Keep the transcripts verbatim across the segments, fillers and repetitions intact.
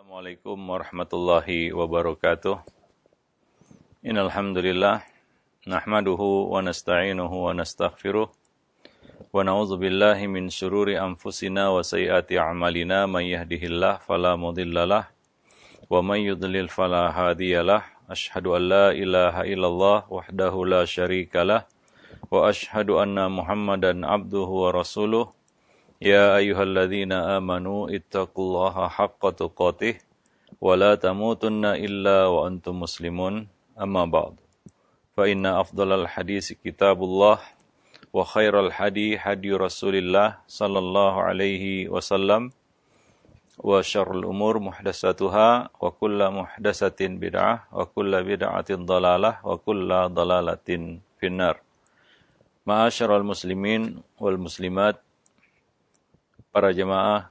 Assalamualaikum warahmatullahi wabarakatuh. Innal hamdalillah nahmaduhu wa nasta'inuhu wa nastaghfiruh wa na'udzu billahi min shururi anfusina wa sayyiati a'malina may yahdihillahu fala mudhillalah wa may yudlil fala hadiyalah. Asyhadu an la ilaha illallah wahdahu la syarikalah wa asyhadu anna Muhammadan abduhu wa rasuluh. Ya ayyuhalladzina amanu ittaqullaha haqqa tuqatih wa la tamutunna illa wa antum muslimun. Amma ba'd. Fa inna afdalal hadisi kitabullah wa khairal hadi hadi Rasulillah sallallahu alaihi wasallam wa syarrul umur muhdatsatuha wa kullu muhdatsatin bid'ah wa kullu bid'atin dhalalah wa kullu dhalalatin finnar. Ma'asyiral muslimin wal muslimat, para jemaah,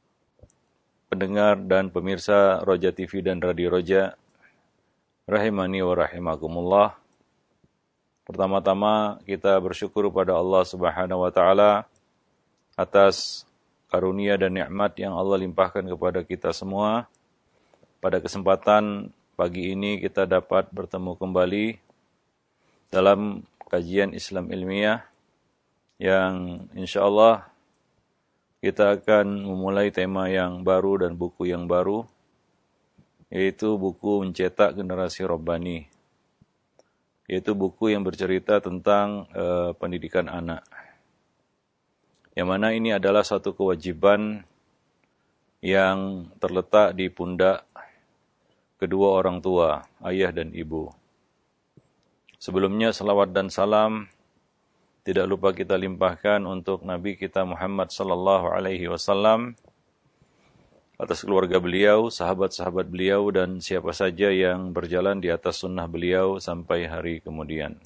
pendengar dan pemirsa Roja T V dan Radio Roja, rahimani wa rahimakumullah. Pertama-tama kita bersyukur pada Allah Subhanahu wa taala atas karunia dan nikmat yang Allah limpahkan kepada kita semua. Pada kesempatan pagi ini kita dapat bertemu kembali dalam kajian Islam ilmiah yang insyaallah kita akan memulai tema yang baru dan buku yang baru, yaitu buku Mencetak Generasi Rabbani, yaitu buku yang bercerita tentang uh, pendidikan anak. Yang mana ini adalah satu kewajiban yang terletak di pundak kedua orang tua, ayah dan ibu. Sebelumnya salawat dan salam tidak lupa kita limpahkan untuk Nabi kita Muhammad sallallahu alaihi wasallam, atas keluarga beliau, sahabat-sahabat beliau, dan siapa saja yang berjalan di atas sunnah beliau sampai hari kemudian.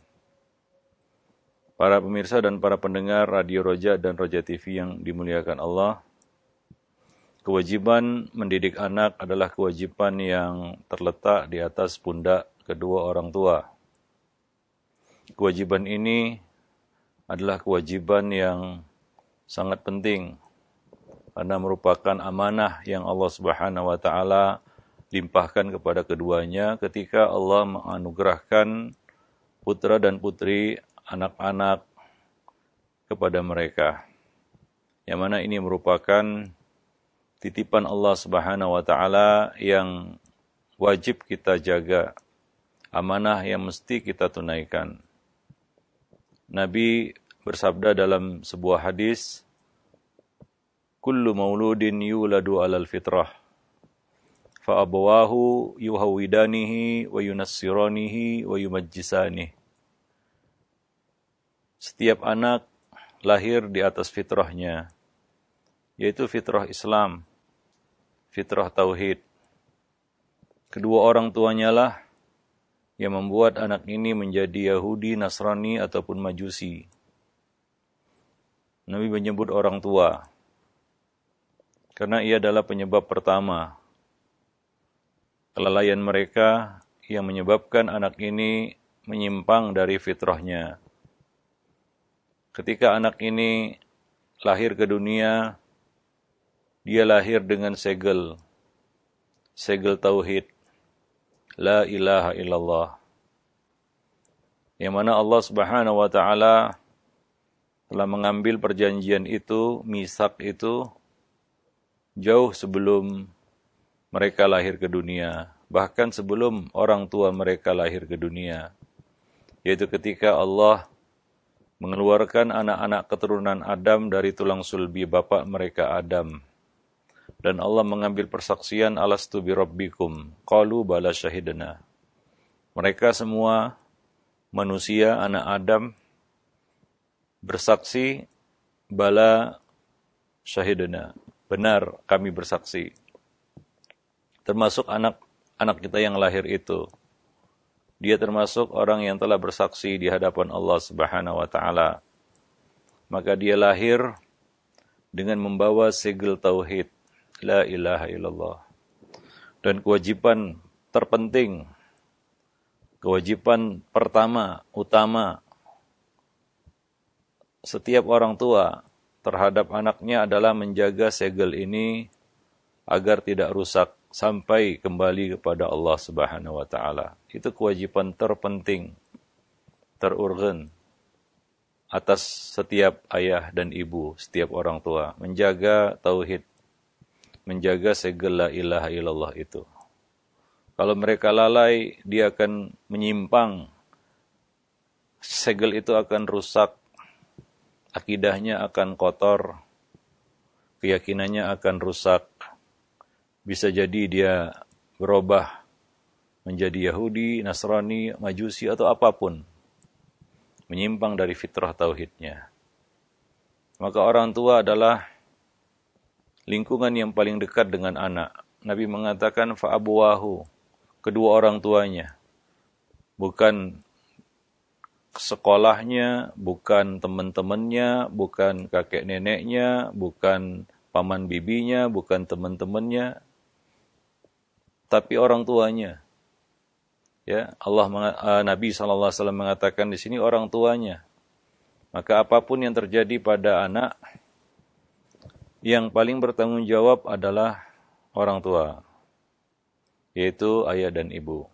Para pemirsa dan para pendengar Radio Roja dan Roja T V yang dimuliakan Allah, kewajiban mendidik anak adalah kewajiban yang terletak di atas pundak kedua orang tua. Kewajiban ini adalah kewajiban yang sangat penting karena merupakan amanah yang Allah Subhanahu wa taala limpahkan kepada keduanya ketika Allah menganugerahkan putra dan putri, anak-anak kepada mereka. Yang mana ini merupakan titipan Allah Subhanahu wa taala yang wajib kita jaga, amanah yang mesti kita tunaikan. Nabi bersabda dalam sebuah hadis, kullu mauludin yuladu alal fitrah, fa abawahu yuhawidanihi wa yunassiranihi wa yumajjisanihi. Setiap anak lahir di atas fitrahnya, yaitu fitrah Islam, fitrah tauhid. Kedua orang tuanya lah yang membuat anak ini menjadi Yahudi, Nasrani, ataupun Majusi. Nabi menyebut orang tua karena ia adalah penyebab pertama kelalaian mereka yang menyebabkan anak ini menyimpang dari fitrahnya. Ketika anak ini lahir ke dunia, dia lahir dengan segel, segel tauhid, la ilaha illallah, yang mana Allah Subhanahu wa taala telah mengambil perjanjian itu, misak itu, jauh sebelum mereka lahir ke dunia, bahkan sebelum orang tua mereka lahir ke dunia, yaitu ketika Allah mengeluarkan anak-anak keturunan Adam dari tulang sulbi bapak mereka Adam. Dan Allah mengambil persaksian, alastu birabbikum, qalu bala syahidna. Mereka semua manusia, anak Adam, bersaksi, bala syahidna, benar kami bersaksi. Termasuk anak anak kita yang lahir itu. Dia termasuk orang yang telah bersaksi di hadapan Allah Subhanahu wa taala. Maka dia lahir dengan membawa segel tauhid, la ilaha illallah. Dan kewajiban terpenting, kewajiban pertama, utama setiap orang tua terhadap anaknya adalah menjaga segel ini agar tidak rusak, sampai kembali kepada Allah Subhanahu wa taala. Itu kewajiban terpenting, terurgen atas setiap ayah dan ibu, setiap orang tua, menjaga tauhid, menjaga segel la ilaha illallah itu. Kalau mereka lalai, dia akan menyimpang, segel itu akan rusak, akidahnya akan kotor, keyakinannya akan rusak. Bisa jadi dia berubah menjadi Yahudi, Nasrani, Majusi, atau apapun. Menyimpang dari fitrah tauhidnya. Maka orang tua adalah lingkungan yang paling dekat dengan anak. Nabi mengatakan, fa'abuwahu, kedua orang tuanya. Bukan sekolahnya, bukan teman-temannya, bukan kakek neneknya, bukan paman bibinya, bukan teman-temannya, tapi orang tuanya. Ya, Allah uh, Nabi shallallahu alaihi wasallam mengatakan di sini orang tuanya. Maka apapun yang terjadi pada anak, yang paling bertanggung jawab adalah orang tua, yaitu ayah dan ibu.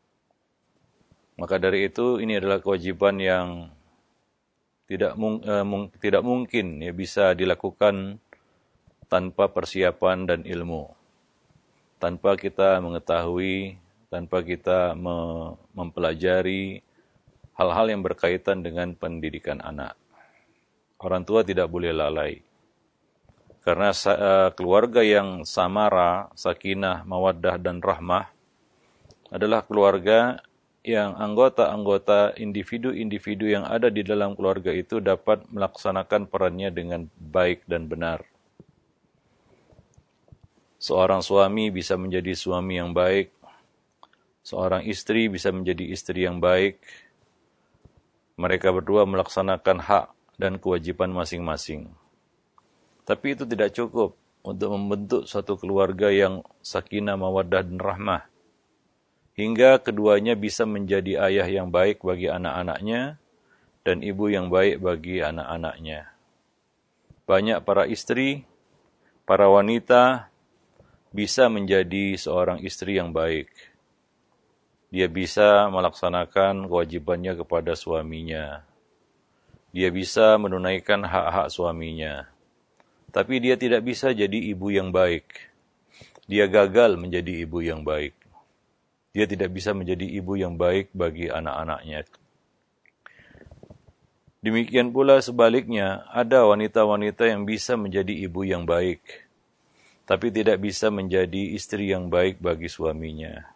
Maka dari itu ini adalah kewajiban yang tidak mung, uh, mung, tidak mungkin ya bisa dilakukan tanpa persiapan dan ilmu, tanpa kita mengetahui, tanpa kita me- mempelajari hal-hal yang berkaitan dengan pendidikan anak. Orang tua tidak boleh lalai. Karena uh, keluarga yang samara, sakinah, mawaddah, dan rahmah adalah keluarga yang anggota-anggota individu-individu yang ada di dalam keluarga itu dapat melaksanakan perannya dengan baik dan benar. Seorang suami bisa menjadi suami yang baik, seorang istri bisa menjadi istri yang baik. Mereka berdua melaksanakan hak dan kewajiban masing-masing. Tapi itu tidak cukup untuk membentuk suatu keluarga yang sakinah, mawaddah, dan rahmah. Hingga keduanya bisa menjadi ayah yang baik bagi anak-anaknya dan ibu yang baik bagi anak-anaknya. Banyak para istri, para wanita bisa menjadi seorang istri yang baik. Dia bisa melaksanakan kewajibannya kepada suaminya. Dia bisa menunaikan hak-hak suaminya. Tapi dia tidak bisa jadi ibu yang baik. Dia gagal menjadi ibu yang baik. Dia tidak bisa menjadi ibu yang baik bagi anak-anaknya. Demikian pula sebaliknya, ada wanita-wanita yang bisa menjadi ibu yang baik, tapi tidak bisa menjadi istri yang baik bagi suaminya.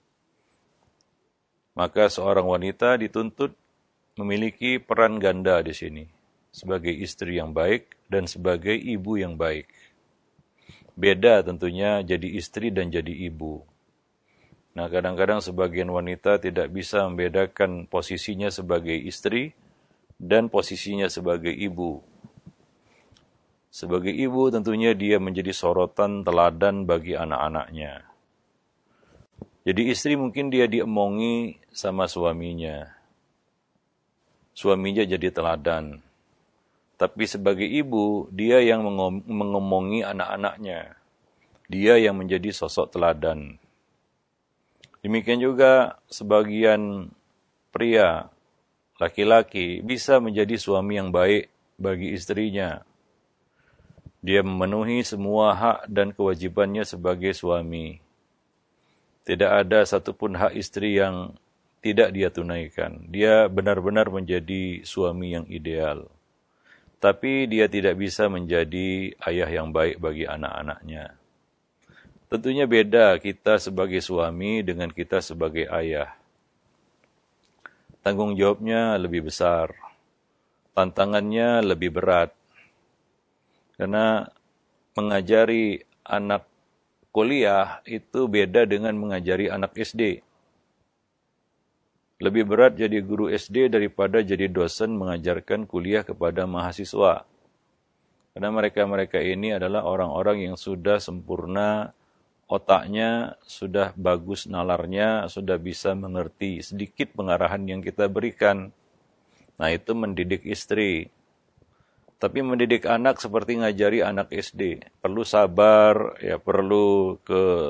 Maka seorang wanita dituntut memiliki peran ganda di sini, sebagai istri yang baik dan sebagai ibu yang baik. Beda tentunya jadi istri dan jadi ibu. Nah, kadang-kadang sebagian wanita tidak bisa membedakan posisinya sebagai istri dan posisinya sebagai ibu. Sebagai ibu tentunya dia menjadi sorotan teladan bagi anak-anaknya. Jadi istri mungkin dia diemongi sama suaminya. Suaminya jadi teladan. Tapi sebagai ibu, dia yang mengomongi anak-anaknya. Dia yang menjadi sosok teladan. Demikian juga sebagian pria, laki-laki, bisa menjadi suami yang baik bagi istrinya. Dia memenuhi semua hak dan kewajibannya sebagai suami. Tidak ada satupun hak istri yang tidak dia tunaikan. Dia benar-benar menjadi suami yang ideal. Tapi dia tidak bisa menjadi ayah yang baik bagi anak-anaknya. Tentunya beda kita sebagai suami dengan kita sebagai ayah. Tanggung jawabnya lebih besar. Tantangannya lebih berat. Karena mengajari anak kuliah itu beda dengan mengajari anak S D. Lebih berat jadi guru S D daripada jadi dosen mengajarkan kuliah kepada mahasiswa. Karena mereka-mereka ini adalah orang-orang yang sudah sempurna otaknya, sudah bagus nalarnya, sudah bisa mengerti sedikit pengarahan yang kita berikan. Nah, itu mendidik istri. Tapi mendidik anak seperti ngajari anak S D. Perlu sabar, ya perlu ke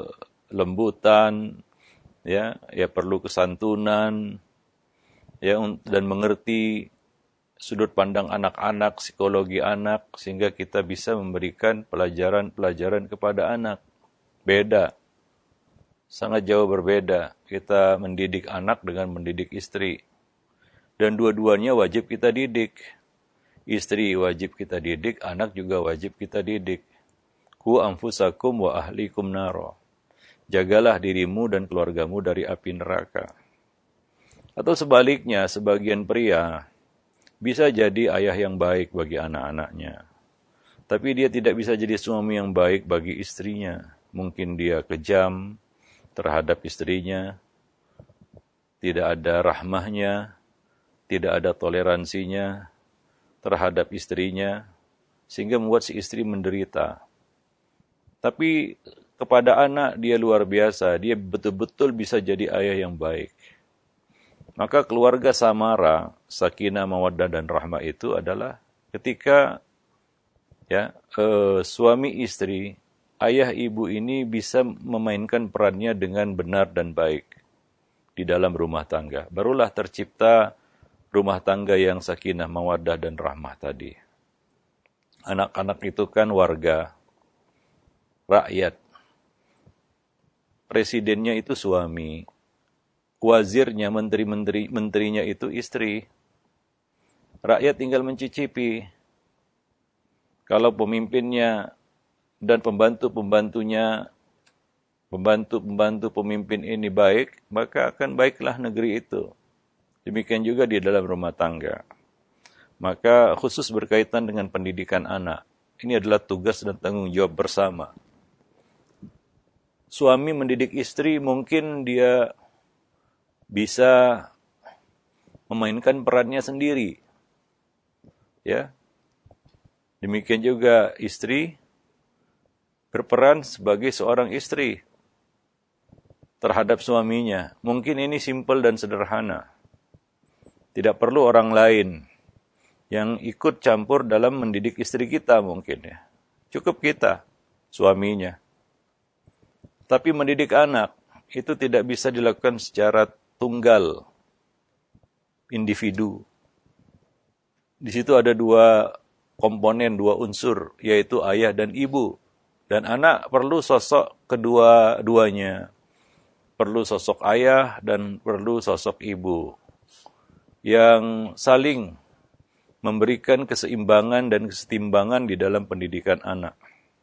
kelembutan, ya, ya perlu kesantunan, ya, dan mengerti sudut pandang anak-anak, psikologi anak, sehingga kita bisa memberikan pelajaran-pelajaran kepada anak. Beda, sangat jauh berbeda kita mendidik anak dengan mendidik istri. Dan dua-duanya wajib kita didik. Istri wajib kita didik, anak juga wajib kita didik. Ku anfusakum wa ahlikum naro. Jagalah dirimu dan keluargamu dari api neraka. Atau sebaliknya, sebagian pria bisa jadi ayah yang baik bagi anak-anaknya. Tapi dia tidak bisa jadi suami yang baik bagi istrinya. Mungkin dia kejam terhadap istrinya, tidak ada rahmahnya, tidak ada toleransinya terhadap istrinya, sehingga membuat si istri menderita. Tapi kepada anak dia luar biasa, dia betul-betul bisa jadi ayah yang baik. Maka keluarga samara, sakinah, mawaddah, dan rahmah itu adalah ketika ya eh, suami istri, ayah ibu ini bisa memainkan perannya dengan benar dan baik di dalam rumah tangga. Barulah tercipta rumah tangga yang sakinah, mawaddah, dan rahmah tadi. Anak-anak itu kan warga, rakyat. Presidennya itu suami. Wazirnya, menteri-menteri menterinya itu istri. Rakyat tinggal mencicipi. Kalau pemimpinnya dan pembantu-pembantunya, pembantu-pembantu pemimpin ini baik, maka akan baiklah negeri itu. Demikian juga di dalam rumah tangga. Maka khusus berkaitan dengan pendidikan anak, ini adalah tugas dan tanggung jawab bersama. Suami mendidik istri, mungkin dia bisa memainkan perannya sendiri. Ya. Demikian juga istri berperan sebagai seorang istri terhadap suaminya. Mungkin ini simpel dan sederhana. Tidak perlu orang lain yang ikut campur dalam mendidik istri kita mungkin ya. Cukup kita, suaminya. Tapi mendidik anak itu tidak bisa dilakukan secara tunggal, individu. Di situ ada dua komponen, dua unsur, yaitu ayah dan ibu. Dan anak perlu sosok kedua-duanya. Perlu sosok ayah dan perlu sosok ibu. Yang saling memberikan keseimbangan dan kesetimbangan di dalam pendidikan anak.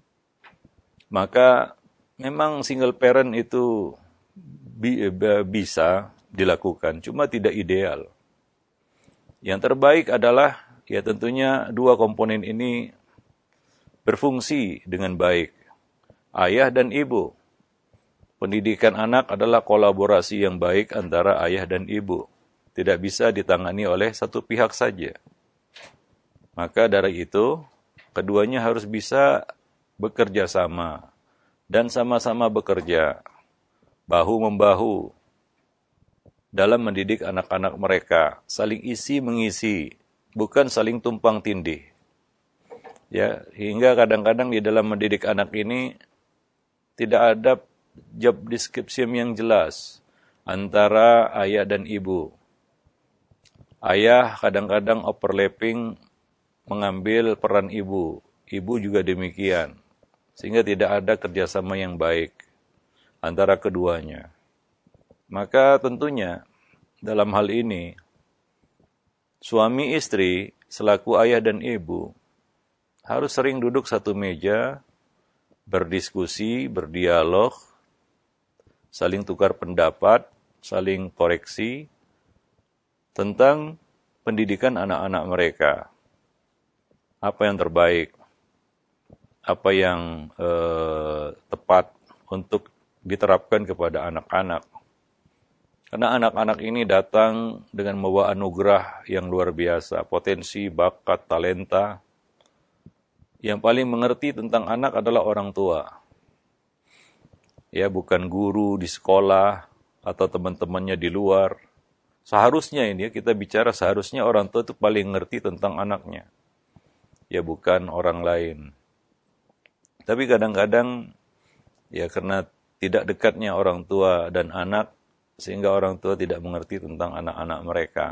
Maka memang single parent itu bi- bisa dilakukan, cuma tidak ideal. Yang terbaik adalah, ya tentunya dua komponen ini berfungsi dengan baik. Ayah dan ibu. Pendidikan anak adalah kolaborasi yang baik antara ayah dan ibu. Tidak bisa ditangani oleh satu pihak saja. Maka dari itu, keduanya harus bisa bekerja sama dan sama-sama bekerja, bahu-membahu, dalam mendidik anak-anak mereka, saling isi mengisi, bukan saling tumpang tindih. Ya, hingga kadang-kadang di dalam mendidik anak ini tidak ada job description yang jelas antara ayah dan ibu. Ayah kadang-kadang overlapping mengambil peran ibu, ibu juga demikian, sehingga tidak ada kerjasama yang baik antara keduanya. Maka tentunya dalam hal ini, suami istri selaku ayah dan ibu harus sering duduk satu meja, berdiskusi, berdialog, saling tukar pendapat, saling koreksi tentang pendidikan anak-anak mereka. Apa yang terbaik, apa yang eh, tepat untuk diterapkan kepada anak-anak. Karena anak-anak ini datang dengan membawa anugerah yang luar biasa, potensi, bakat, talenta. Yang paling mengerti tentang anak adalah orang tua. Ya, bukan guru di sekolah atau teman-temannya di luar. Seharusnya ini kita bicara seharusnya orang tua itu paling ngerti tentang anaknya. Ya, bukan orang lain. Tapi kadang-kadang ya karena tidak dekatnya orang tua dan anak, sehingga orang tua tidak mengerti tentang anak-anak mereka.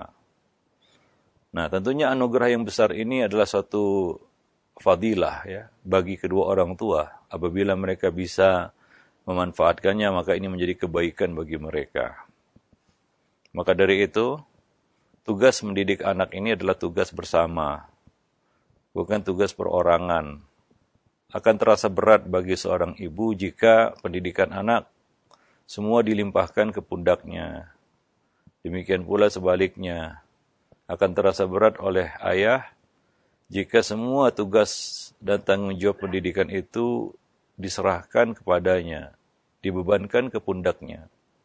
Nah, tentunya anugerah yang besar ini adalah suatu fadilah ya bagi kedua orang tua. Apabila mereka bisa memanfaatkannya, maka ini menjadi kebaikan bagi mereka. Maka dari itu, tugas mendidik anak ini adalah tugas bersama, bukan tugas perorangan. Akan terasa berat bagi seorang ibu jika pendidikan anak semua dilimpahkan ke pundaknya. Demikian pula sebaliknya, akan terasa berat oleh ayah jika semua tugas dan tanggung jawab pendidikan itu diserahkan kepadanya, dibebankan ke pundaknya.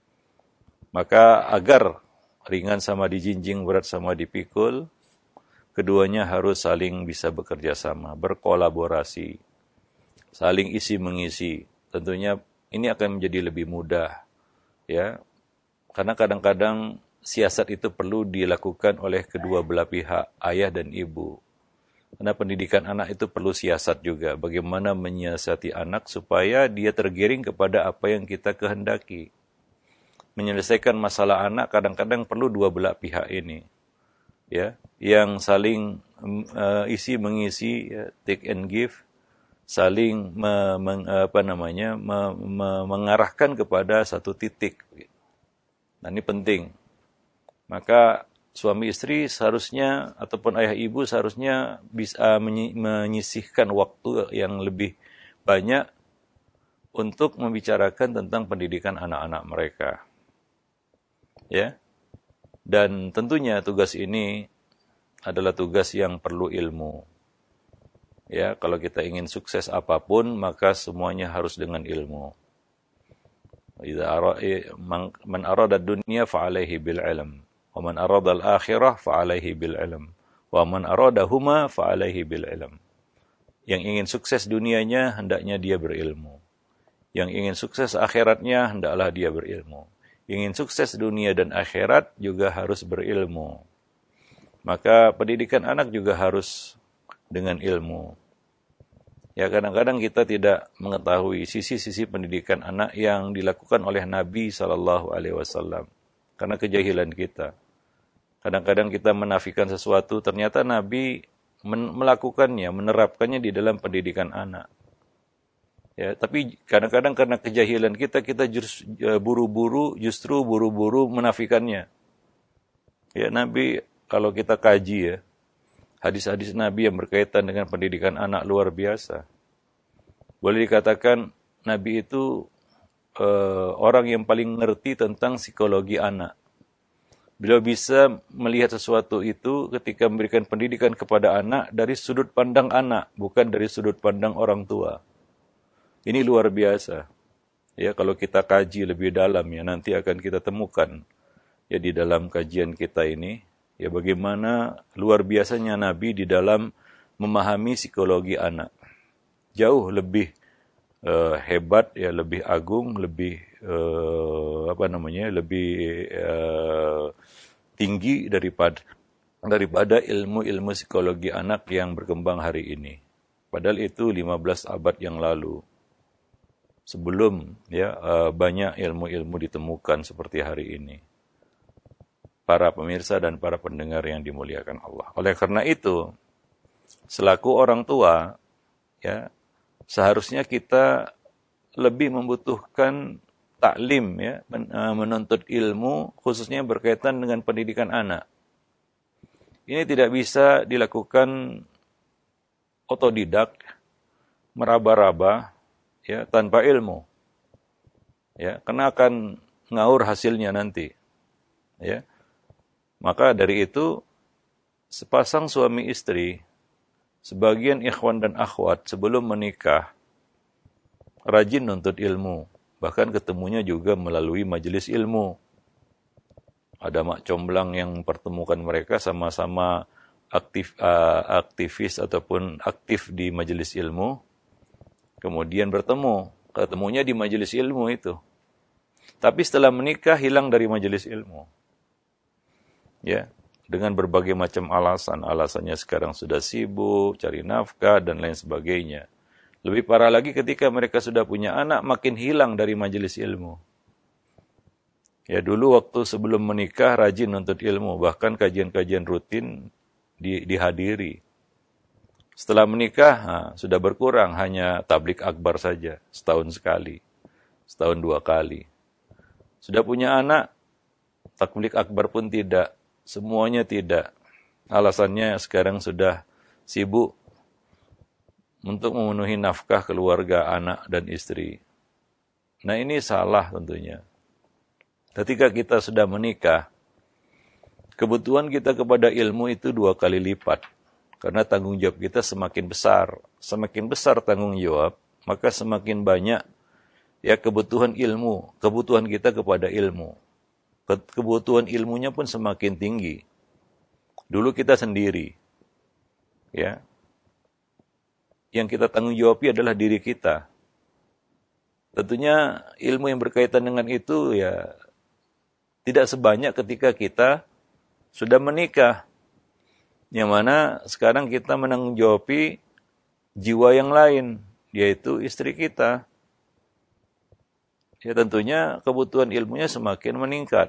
Maka agar ringan sama dijinjing, berat sama dipikul, keduanya harus saling bisa bekerja sama, berkolaborasi, saling isi mengisi. Tentunya ini akan menjadi lebih mudah, ya, karena kadang-kadang siasat itu perlu dilakukan oleh kedua belah pihak, ayah dan ibu. Karena pendidikan anak itu perlu siasat juga, bagaimana menyiasati anak supaya dia tergiring kepada apa yang kita kehendaki. Menyelesaikan masalah anak kadang-kadang perlu dua belah pihak ini, ya, yang saling uh, isi mengisi, ya, take and give, saling me, meng, apa namanya me, me, mengarahkan kepada satu titik. Nah, ini penting. Maka suami istri seharusnya ataupun ayah ibu seharusnya bisa menyisihkan waktu yang lebih banyak untuk membicarakan tentang pendidikan anak-anak mereka. Ya. Dan tentunya tugas ini adalah tugas yang perlu ilmu. Ya, kalau kita ingin sukses apapun, maka semuanya harus dengan ilmu. Idza man arada ad-dunya fa 'alaihi bil 'ilm. Wa man arada al-akhirah fa 'alaihi bil 'ilm. Wa man aradahuma fa 'alaihi bil 'ilm. Yang ingin sukses dunianya hendaknya dia berilmu. Yang ingin sukses akhiratnya hendaklah dia berilmu. Yang ingin sukses dunia dan akhirat juga harus berilmu. Maka pendidikan anak juga harus dengan ilmu. Ya, kadang-kadang kita tidak mengetahui sisi-sisi pendidikan anak yang dilakukan oleh Nabi shallallahu alaihi wasallam karena kejahilan kita. Kadang-kadang kita menafikan sesuatu, ternyata Nabi men- melakukannya, menerapkannya di dalam pendidikan anak. Ya, tapi kadang-kadang karena kejahilan kita, kita just, uh, buru-buru, justru buru-buru menafikannya. Ya, Nabi kalau kita kaji ya, hadis-hadis Nabi yang berkaitan dengan pendidikan anak luar biasa. Boleh dikatakan Nabi itu uh, orang yang paling ngerti tentang psikologi anak. Beliau bisa melihat sesuatu itu ketika memberikan pendidikan kepada anak dari sudut pandang anak, bukan dari sudut pandang orang tua. Ini luar biasa. Ya, kalau kita kaji lebih dalam ya, nanti akan kita temukan ya di dalam kajian kita ini, ya bagaimana luar biasanya Nabi di dalam memahami psikologi anak. Jauh lebih uh, hebat, ya lebih agung, lebih uh, apa namanya, lebih uh, tinggi daripada daripada ilmu-ilmu psikologi anak yang berkembang hari ini. Padahal itu lima belas abad yang lalu. Sebelum ya uh, banyak ilmu-ilmu ditemukan seperti hari ini. Para pemirsa dan para pendengar yang dimuliakan Allah. Oleh karena itu, selaku orang tua, ya, seharusnya kita lebih membutuhkan taklim, ya, menuntut ilmu, khususnya berkaitan dengan pendidikan anak. Ini tidak bisa dilakukan otodidak, meraba-raba, ya, tanpa ilmu. Ya, karena akan ngaur hasilnya nanti. Ya. Maka dari itu, sepasang suami istri, sebagian ikhwan dan akhwat sebelum menikah, rajin nuntut ilmu. Bahkan ketemunya juga melalui majelis ilmu. Ada mak comblang yang mempertemukan mereka sama-sama aktif, uh, aktivis ataupun aktif di majelis ilmu. Kemudian bertemu. Ketemunya di majelis ilmu itu. Tapi setelah menikah, hilang dari majelis ilmu. Ya, dengan berbagai macam alasan. Alasannya sekarang sudah sibuk, cari nafkah, dan lain sebagainya. Lebih parah lagi ketika mereka sudah punya anak, makin hilang dari majelis ilmu. Ya dulu waktu sebelum menikah rajin nuntut ilmu, bahkan kajian-kajian rutin di, dihadiri. Setelah menikah, nah, sudah berkurang, hanya tablik akbar saja, setahun sekali, setahun dua kali. Sudah punya anak, tablik akbar pun tidak, semuanya tidak. Alasannya sekarang sudah sibuk untuk memenuhi nafkah keluarga, anak dan istri. Nah ini salah tentunya. Ketika kita sudah menikah, kebutuhan kita kepada ilmu itu dua kali lipat. Karena tanggung jawab kita semakin besar. Semakin besar tanggung jawab, maka semakin banyak ya kebutuhan ilmu, kebutuhan kita kepada ilmu. Kebutuhan ilmunya pun semakin tinggi. Dulu kita sendiri. Ya. Yang kita tanggung jawabi adalah diri kita. Tentunya ilmu yang berkaitan dengan itu ya tidak sebanyak ketika kita sudah menikah. Yang mana sekarang kita menanggung jawabi jiwa yang lain, yaitu istri kita. Ya tentunya kebutuhan ilmunya semakin meningkat.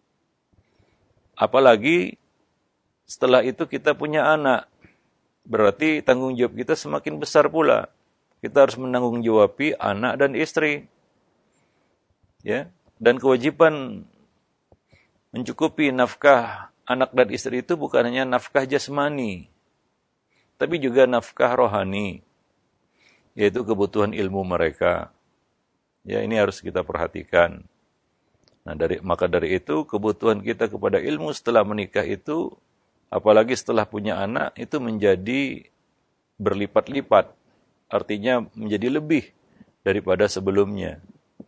Apalagi setelah itu kita punya anak. Berarti tanggung jawab kita semakin besar pula. Kita harus menanggung jawabi anak dan istri. Ya, dan kewajiban mencukupi nafkah anak dan istri itu bukan hanya nafkah jasmani, tapi juga nafkah rohani, yaitu kebutuhan ilmu mereka. Ya, ini harus kita perhatikan. Nah, dari maka dari itu kebutuhan kita kepada ilmu setelah menikah itu, apalagi setelah punya anak, itu menjadi berlipat-lipat. Artinya menjadi lebih daripada sebelumnya.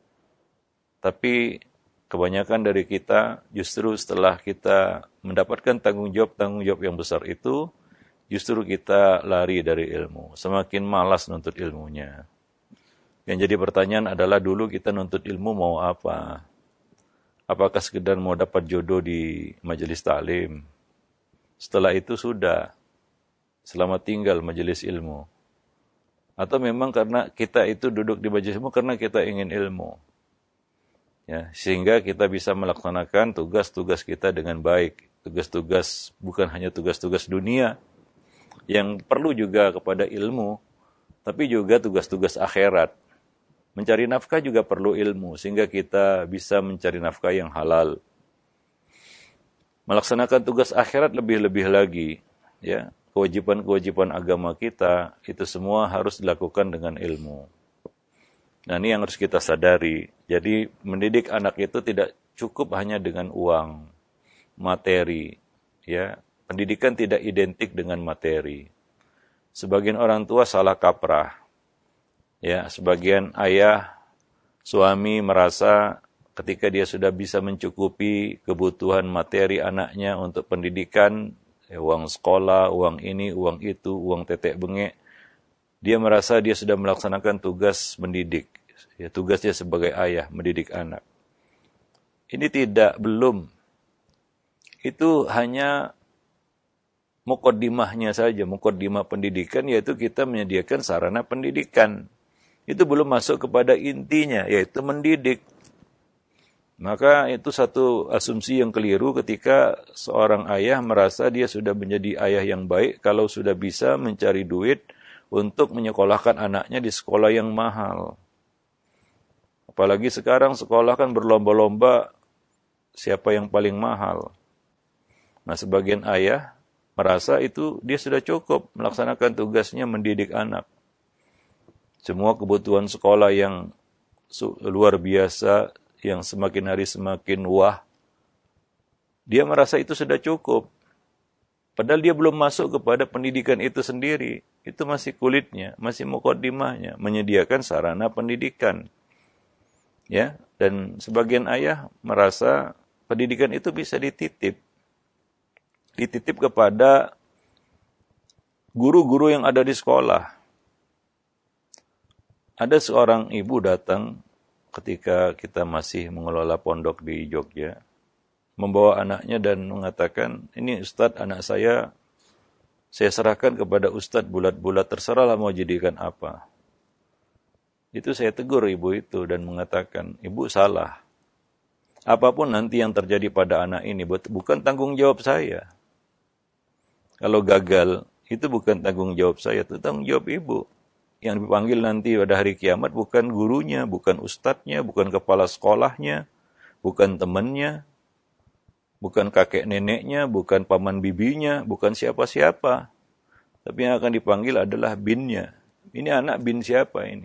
Tapi kebanyakan dari kita justru setelah kita mendapatkan tanggung jawab-tanggung jawab yang besar itu, justru kita lari dari ilmu. Semakin malas nuntut ilmunya. Yang jadi pertanyaan adalah dulu kita nuntut ilmu mau apa? Apakah sekedar mau dapat jodoh di majelis taklim? Setelah itu sudah, selamat tinggal majelis ilmu. Atau memang karena kita itu duduk di majelis ilmu karena kita ingin ilmu. Ya, sehingga kita bisa melaksanakan tugas-tugas kita dengan baik. Tugas-tugas bukan hanya tugas-tugas dunia yang perlu juga kepada ilmu, tapi juga tugas-tugas akhirat. Mencari nafkah juga perlu ilmu, sehingga kita bisa mencari nafkah yang halal. Melaksanakan tugas akhirat lebih-lebih lagi, ya, kewajiban-kewajiban agama kita, itu semua harus dilakukan dengan ilmu. Nah, ini yang harus kita sadari. Jadi, mendidik anak itu tidak cukup hanya dengan uang, materi. Ya, pendidikan tidak identik dengan materi. Sebagian orang tua salah kaprah. Ya, sebagian ayah, suami merasa ketika dia sudah bisa mencukupi kebutuhan materi anaknya untuk pendidikan, ya, uang sekolah, uang ini, uang itu, uang tetek bengek, dia merasa dia sudah melaksanakan tugas mendidik. Ya, tugasnya sebagai ayah, mendidik anak. Ini tidak, belum. Itu hanya muqaddimahnya saja, muqaddimah pendidikan, yaitu kita menyediakan sarana pendidikan. Itu belum masuk kepada intinya, yaitu mendidik. Maka itu satu asumsi yang keliru ketika seorang ayah merasa dia sudah menjadi ayah yang baik kalau sudah bisa mencari duit untuk menyekolahkan anaknya di sekolah yang mahal. Apalagi sekarang sekolah kan berlomba-lomba siapa yang paling mahal. Nah, sebagian ayah merasa itu dia sudah cukup melaksanakan tugasnya mendidik anak. Semua kebutuhan sekolah yang luar biasa, yang semakin hari semakin wah, dia merasa itu sudah cukup. Padahal dia belum masuk kepada pendidikan itu sendiri. Itu masih kulitnya, masih muqaddimahnya, menyediakan sarana pendidikan. Ya, dan sebagian ayah merasa pendidikan itu bisa dititip. Dititip kepada guru-guru yang ada di sekolah. Ada seorang ibu datang ketika kita masih mengelola pondok di Jogja, membawa anaknya dan mengatakan, ini Ustadz, anak saya, saya serahkan kepada Ustadz bulat-bulat, terserahlah mau jadikan apa. Itu saya tegur ibu itu dan mengatakan, ibu salah. Apapun nanti yang terjadi pada anak ini, bukan tanggung jawab saya. Kalau gagal, itu bukan tanggung jawab saya, itu tanggung jawab ibu. Yang dipanggil nanti pada hari kiamat bukan gurunya, bukan ustadznya, bukan kepala sekolahnya, bukan temannya, bukan kakek neneknya, bukan paman bibinya, bukan siapa-siapa. Tapi yang akan dipanggil adalah binnya. Ini anak bin siapa ini?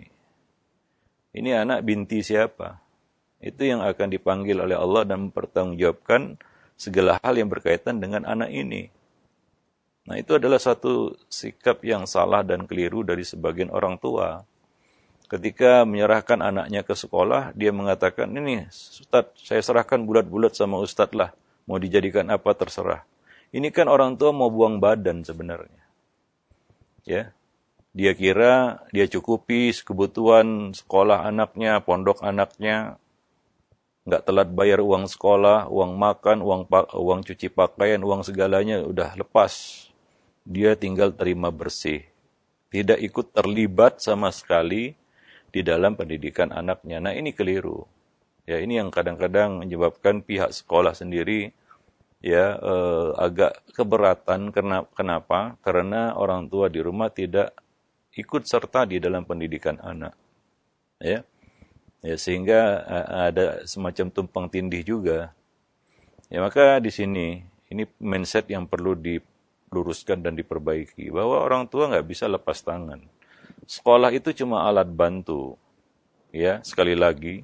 Ini anak binti siapa? Itu yang akan dipanggil oleh Allah dan mempertanggungjawabkan segala hal yang berkaitan dengan anak ini. Nah, itu adalah satu sikap yang salah dan keliru dari sebagian orang tua. Ketika menyerahkan anaknya ke sekolah, dia mengatakan, ini Ustadz, saya serahkan bulat-bulat sama Ustadz lah. Mau dijadikan apa terserah. Ini kan orang tua mau buang badan sebenarnya. Ya, dia kira dia cukupi kebutuhan sekolah anaknya, pondok anaknya, nggak telat bayar uang sekolah, uang makan, uang uang cuci pakaian, uang segalanya udah lepas. Dia tinggal terima bersih. Tidak ikut terlibat sama sekali di dalam pendidikan anaknya. Nah, ini keliru. Ya, ini yang kadang-kadang menyebabkan pihak sekolah sendiri ya eh, agak keberatan. Kenapa? Karena orang tua di rumah tidak ikut serta di dalam pendidikan anak. Ya. Ya, sehingga ada semacam tumpang tindih juga. Ya, maka di sini ini mindset yang perlu diluruskan dan diperbaiki, bahwa orang tua nggak bisa lepas tangan. Sekolah itu cuma alat bantu. Ya, sekali lagi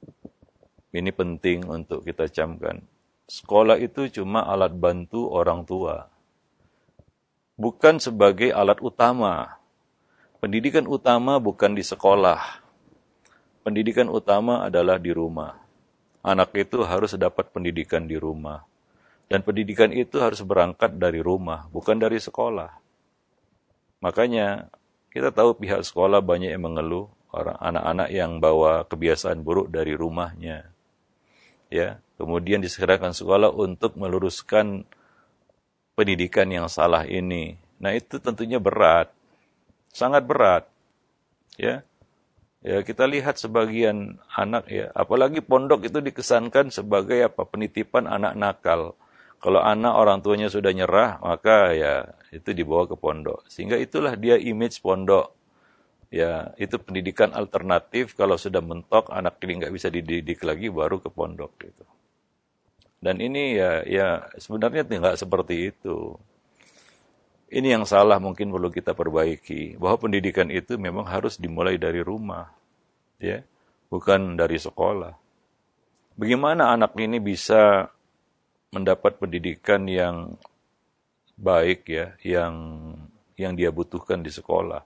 ini penting untuk kita camkan. Sekolah itu cuma alat bantu orang tua. Bukan sebagai alat utama. Pendidikan utama bukan di sekolah. Pendidikan utama adalah di rumah. Anak itu harus dapat pendidikan di rumah. Dan pendidikan itu harus berangkat dari rumah, bukan dari sekolah. Makanya kita tahu pihak sekolah banyak yang mengeluh orang anak-anak yang bawa kebiasaan buruk dari rumahnya. Ya, kemudian diserahkan sekolah untuk meluruskan pendidikan yang salah ini. Nah, itu tentunya berat. Sangat berat. Ya. Ya, kita lihat sebagian anak ya, apalagi pondok itu dikesankan sebagai apa? Penitipan anak nakal. Kalau anak orang tuanya sudah nyerah, maka ya itu dibawa ke pondok. Sehingga itulah dia image pondok. Ya, itu pendidikan alternatif. Kalau sudah mentok, anak ini nggak bisa dididik lagi, baru ke pondok gitu. Dan ini ya, ya sebenarnya tidak seperti itu. Ini yang salah mungkin perlu kita perbaiki, bahwa pendidikan itu memang harus dimulai dari rumah, ya, bukan dari sekolah. Bagaimana anak ini bisa mendapat pendidikan yang baik, ya, yang yang dia butuhkan di sekolah?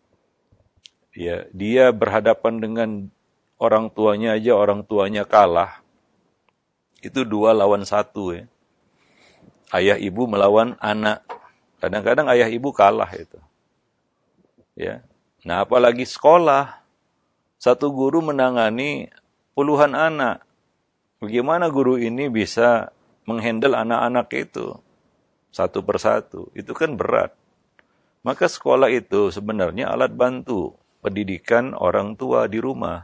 Ya, dia berhadapan dengan orang tuanya aja, orang tuanya kalah. Itu dua lawan satu, ya. Ayah ibu melawan anak. Kadang-kadang ayah ibu kalah itu. Ya. Nah, apalagi sekolah. Satu guru menangani puluhan anak. Bagaimana guru ini bisa menghandle anak-anak itu satu persatu? Itu kan berat. Maka sekolah itu sebenarnya alat bantu pendidikan orang tua di rumah.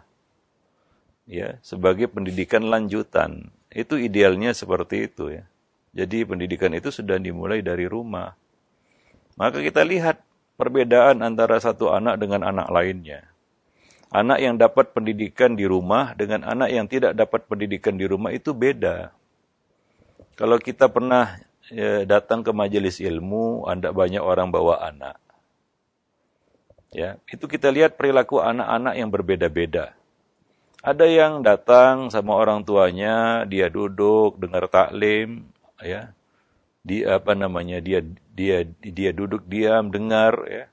Ya, sebagai pendidikan lanjutan. Itu idealnya seperti itu, ya. Jadi pendidikan itu sudah dimulai dari rumah. Maka kita lihat perbedaan antara satu anak dengan anak lainnya. Anak yang dapat pendidikan di rumah dengan anak yang tidak dapat pendidikan di rumah itu beda. Kalau kita pernah ya, datang ke majelis ilmu, ada banyak orang bawa anak. Ya, itu kita lihat perilaku anak-anak yang berbeda-beda. Ada yang datang sama orang tuanya, dia duduk dengar taklim, ya. Di apa namanya dia dia dia duduk diam dengar ya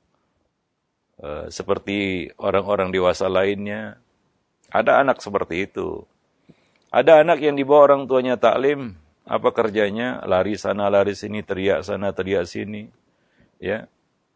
e, seperti orang-orang dewasa lainnya. Ada anak seperti itu. Ada anak yang dibawa orang tuanya taklim, apa kerjanya? Lari sana lari sini, teriak sana teriak sini, ya,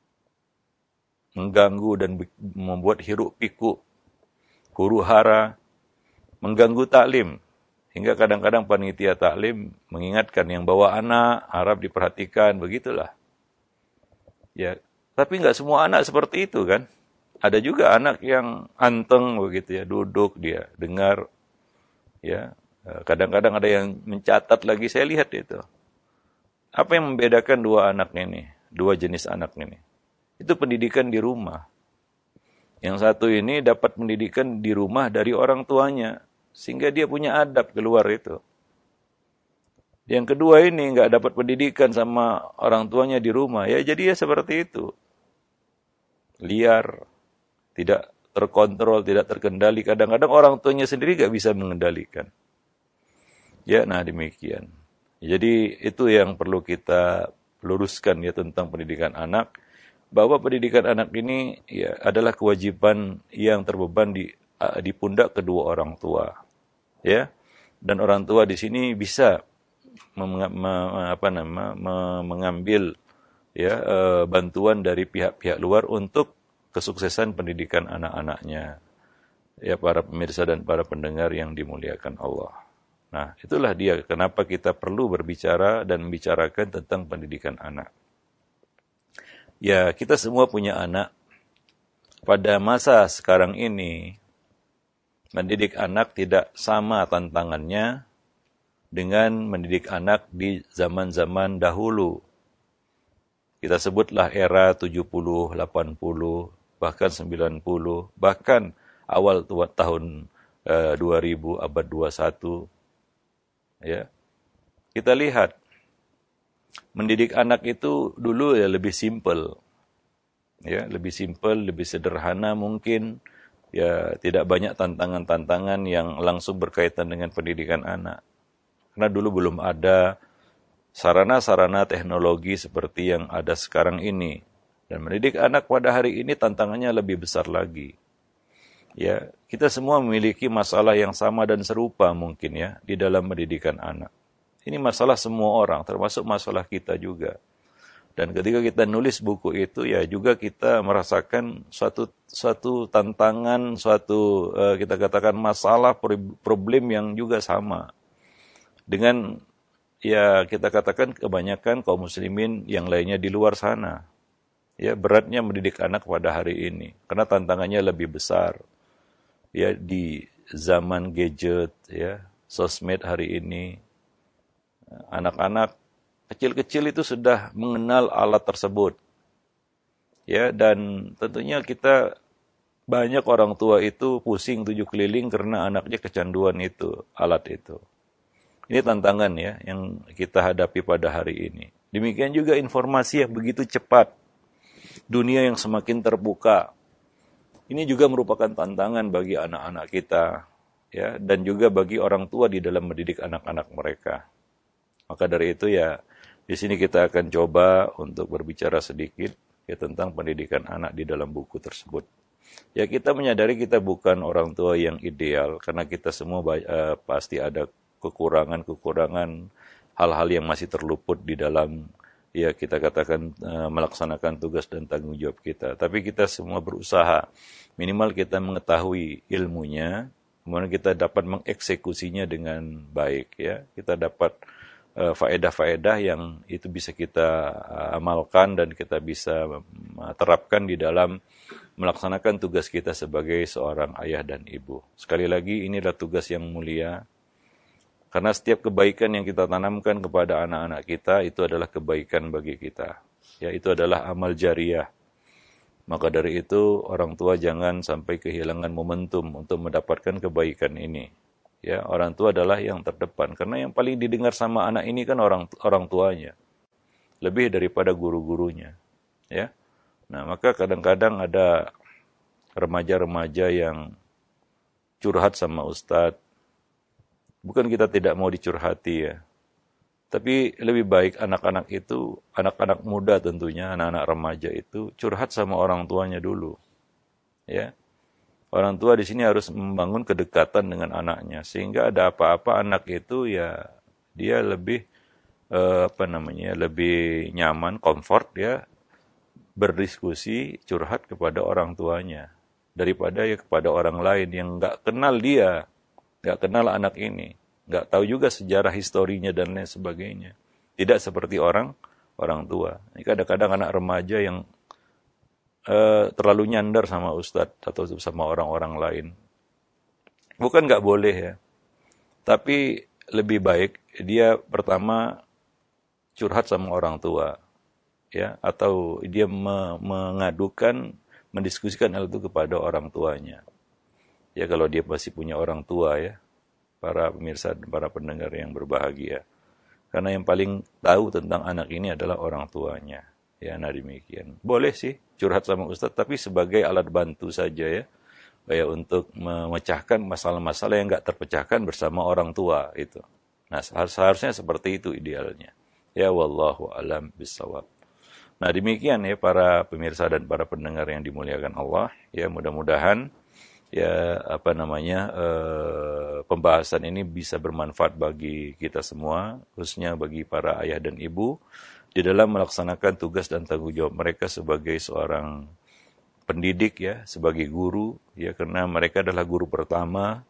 mengganggu dan membuat hiruk pikuk, huru hara, mengganggu taklim. Hingga kadang-kadang panitia taklim mengingatkan yang bawa anak, harap diperhatikan, begitulah. Ya, tapi nggak semua anak seperti itu kan. Ada juga anak yang anteng begitu ya, duduk dia, dengar, ya. Kadang-kadang ada yang mencatat lagi, saya lihat itu. Apa yang membedakan dua anak ini, dua jenis anak ini? Itu pendidikan di rumah. Yang satu ini dapat pendidikan di rumah dari orang tuanya, sehingga dia punya adab keluar itu. Yang kedua ini nggak dapat pendidikan sama orang tuanya di rumah, ya jadi ya seperti itu. Liar, tidak terkontrol, tidak terkendali. Kadang-kadang orang tuanya sendiri nggak bisa mengendalikan. Ya, nah demikian. Jadi itu yang perlu kita luruskan ya tentang pendidikan anak. Bahwa pendidikan anak ini ya adalah kewajiban yang terbeban di di pundak kedua orang tua. Ya. Dan orang tua di sini bisa mem, me, apa nama, me, mengambil ya bantuan dari pihak-pihak luar untuk kesuksesan pendidikan anak-anaknya. Ya para pemirsa dan para pendengar yang dimuliakan Allah. Nah, itulah dia kenapa kita perlu berbicara dan membicarakan tentang pendidikan anak. Ya, kita semua punya anak. Pada masa sekarang ini, mendidik anak tidak sama tantangannya dengan mendidik anak di zaman-zaman dahulu. Kita sebutlah era tujuh puluh, delapan puluh, bahkan sembilan puluh, bahkan awal tahun uh, dua ribu, abad dua puluh satu. Ya. Kita lihat mendidik anak itu dulu ya lebih simpel. Ya, lebih simpel, lebih sederhana mungkin. Ya, tidak banyak tantangan-tantangan yang langsung berkaitan dengan pendidikan anak. Karena dulu belum ada sarana-sarana teknologi seperti yang ada sekarang ini. Dan mendidik anak pada hari ini tantangannya lebih besar lagi. Ya, kita semua memiliki masalah yang sama dan serupa mungkin ya di dalam pendidikan anak. Ini masalah semua orang, termasuk masalah kita juga. Dan ketika kita nulis buku itu ya juga kita merasakan suatu suatu tantangan, suatu uh, kita katakan masalah, problem yang juga sama. Dengan ya kita katakan kebanyakan kaum muslimin yang lainnya di luar sana. Ya, beratnya mendidik anak pada hari ini karena tantangannya lebih besar. Ya, di zaman gadget ya, sosmed hari ini anak-anak kecil-kecil itu sudah mengenal alat tersebut. Ya, dan tentunya kita banyak orang tua itu pusing tujuh keliling karena anaknya kecanduan itu, alat itu. Ini tantangan ya yang kita hadapi pada hari ini. Demikian juga informasi yang begitu cepat. Dunia yang semakin terbuka. Ini juga merupakan tantangan bagi anak-anak kita ya dan juga bagi orang tua di dalam mendidik anak-anak mereka. Maka dari itu ya di sini kita akan coba untuk berbicara sedikit ya tentang pendidikan anak di dalam buku tersebut. Ya kita menyadari kita bukan orang tua yang ideal karena kita semua uh, pasti ada kekurangan-kekurangan, hal-hal yang masih terluput di dalam ya kita katakan uh, melaksanakan tugas dan tanggung jawab kita. Tapi kita semua berusaha minimal kita mengetahui ilmunya, kemudian kita dapat mengeksekusinya dengan baik ya. Kita dapat uh, faedah-faedah yang itu bisa kita uh, amalkan dan kita bisa uh, terapkan di dalam melaksanakan tugas kita sebagai seorang ayah dan ibu. Sekali lagi inilah tugas yang mulia. Karena setiap kebaikan yang kita tanamkan kepada anak-anak kita itu adalah kebaikan bagi kita. Ya, itu adalah amal jariah. Maka dari itu orang tua jangan sampai kehilangan momentum untuk mendapatkan kebaikan ini. Ya, orang tua adalah yang terdepan karena yang paling didengar sama anak ini kan orang orang tuanya. Lebih daripada guru-gurunya. Ya. Nah, maka kadang-kadang ada remaja-remaja yang curhat sama ustadz. Bukan kita tidak mau dicurhati ya. Tapi lebih baik anak-anak itu, anak-anak muda tentunya, anak-anak remaja itu curhat sama orang tuanya dulu. Ya. Orang tua di sini harus membangun kedekatan dengan anaknya sehingga ada apa-apa anak itu ya dia lebih eh, apa namanya? lebih nyaman, comfort ya berdiskusi, curhat kepada orang tuanya daripada ya kepada orang lain yang enggak kenal dia. Nggak kenal anak ini, nggak tahu juga sejarah historinya dan lain sebagainya. Tidak seperti orang orang tua. Ini kadang-kadang anak remaja yang uh, terlalu nyandar sama ustadz atau sama orang-orang lain. Bukan nggak boleh ya, tapi lebih baik dia pertama curhat sama orang tua, ya, atau dia me- mengadukan, mendiskusikan hal itu kepada orang tuanya. Ya kalau dia masih punya orang tua ya, para pemirsa dan para pendengar yang berbahagia. Karena yang paling tahu tentang anak ini adalah orang tuanya. Ya, nah demikian. Boleh sih curhat sama ustadz, tapi sebagai alat bantu saja ya. Ya untuk memecahkan masalah-masalah yang nggak terpecahkan bersama orang tua itu. Nah seharusnya seperti itu idealnya. Ya wallahu alam bisawab. Nah demikian ya para pemirsa dan para pendengar yang dimuliakan Allah. Ya mudah-mudahan ya apa namanya eh, pembahasan ini bisa bermanfaat bagi kita semua, khususnya bagi para ayah dan ibu di dalam melaksanakan tugas dan tanggung jawab mereka sebagai seorang pendidik ya, sebagai guru ya, karena mereka adalah guru pertama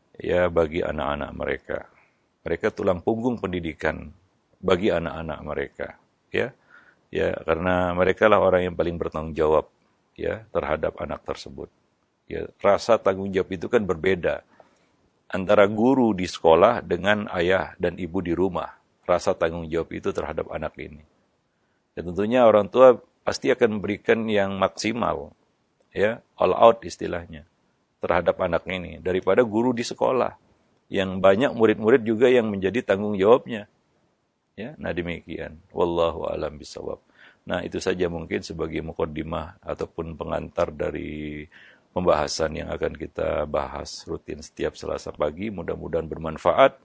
ya bagi anak-anak mereka. Mereka tulang punggung pendidikan bagi anak-anak mereka ya. Ya, karena mereka lah orang yang paling bertanggung jawab ya terhadap anak tersebut. Ya, rasa tanggung jawab itu kan berbeda antara guru di sekolah dengan ayah dan ibu di rumah. Rasa tanggung jawab itu terhadap anak ini. Ya, tentunya orang tua pasti akan memberikan yang maksimal, ya, all out istilahnya, terhadap anak ini daripada guru di sekolah yang banyak murid-murid juga yang menjadi tanggung jawabnya. Ya, nah demikian. Wallahu a'lam bishawab. Nah, itu saja mungkin sebagai muqaddimah ataupun pengantar dari pembahasan yang akan kita bahas rutin setiap Selasa pagi. Mudah-mudahan bermanfaat.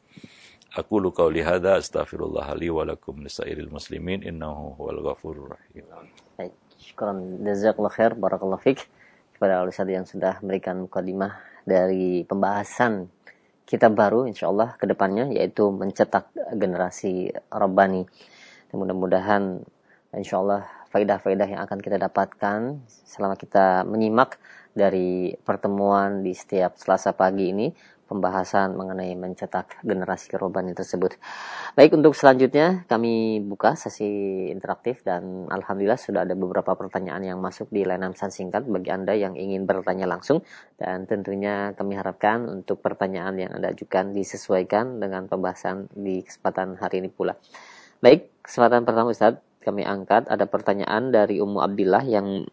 Aku lu qauli hadza astaghfirullah li wa lakum lisairil muslimin innahu huwal ghafurur rahim. Baik, syukran jazakallahu khair, barakallahu fik kepada Ustaz yang sudah memberikan mukadimah dari pembahasan kitab baru insyaallah ke depannya, yaitu mencetak generasi Rabbani. Dan mudah-mudahan insyaallah faedah-faedah yang akan kita dapatkan selama kita menyimak dari pertemuan di setiap Selasa pagi ini, pembahasan mengenai mencetak generasi Rabbani tersebut. Baik, untuk selanjutnya kami buka sesi interaktif dan alhamdulillah sudah ada beberapa pertanyaan yang masuk di layanan pesan singkat bagi Anda yang ingin bertanya langsung, dan tentunya kami harapkan untuk pertanyaan yang Anda ajukan disesuaikan dengan pembahasan di kesempatan hari ini pula. Baik, kesempatan pertama Ustaz, kami angkat ada pertanyaan dari Ummu Abdillah yang